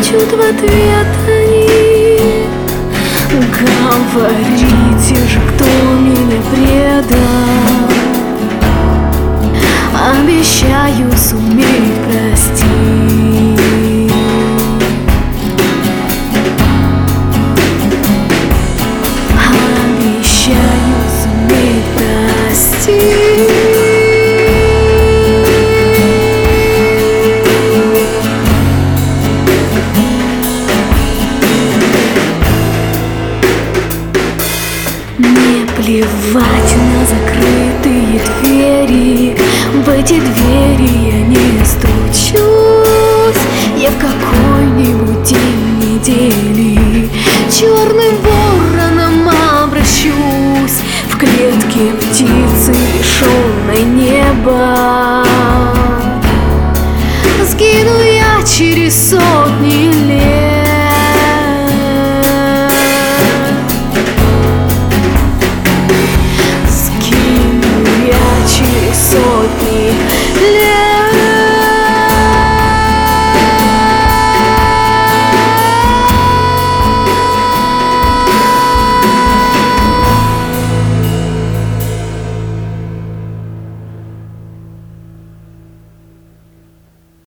плачут в ответ они. Говорите же, кто меня предал. Обещаю суметь простить. Обещаю суметь простить. Мне плевать на закрытые двери, в эти двери я не стучусь. Я в какой-нибудь день недели черным вороном обращусь, в клетке птицы, лишенной неба. Сгину я через сотни лет.